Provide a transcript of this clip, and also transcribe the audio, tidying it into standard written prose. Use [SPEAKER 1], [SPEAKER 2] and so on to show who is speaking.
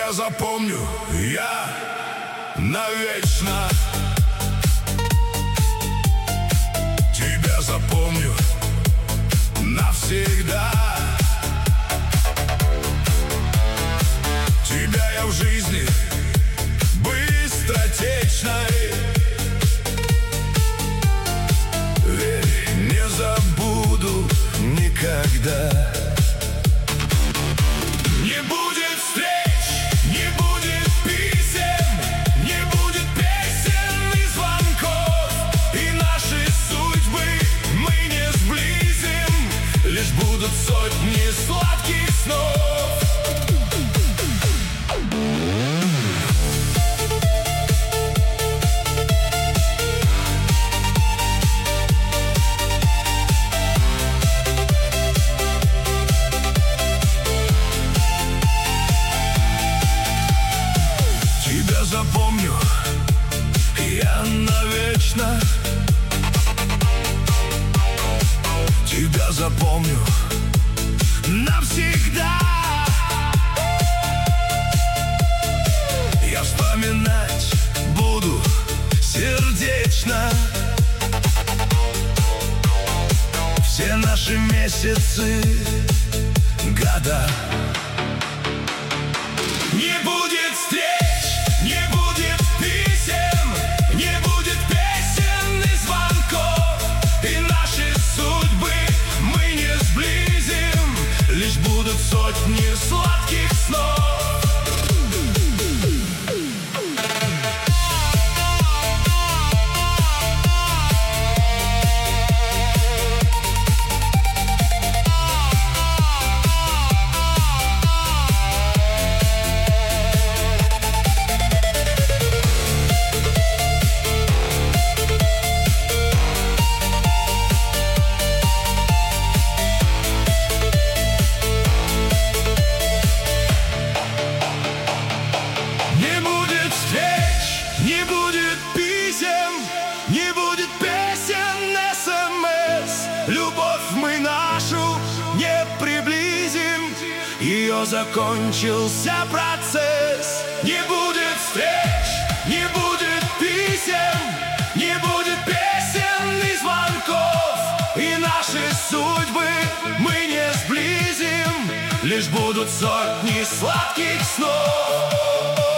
[SPEAKER 1] Тебя запомню я навечно. Тебя запомню навсегда. Тебя я в жизни быстротечной, верь, не забуду никогда. Не будет встреч, не будет писем, не будет песен и звонков, и наши судьбы мы не сблизим, лишь будут сотни сладких снов. Запомню я навечно. Тебя запомню навсегда. Я вспоминать буду сердечно все наши месяцы, года. Не будет встреч, не будет писем, не будет песен и звонков, и наши судьбы мы не сблизим, лишь будут сотни сладких снов. Не будет писем, не будет песен, СМС. Любовь мы нашу не приблизим, ее закончился процесс. Не будет встреч, не будет писем, не будет песен и звонков, и наши судьбы мы не сблизим, лишь будут сотни сладких снов.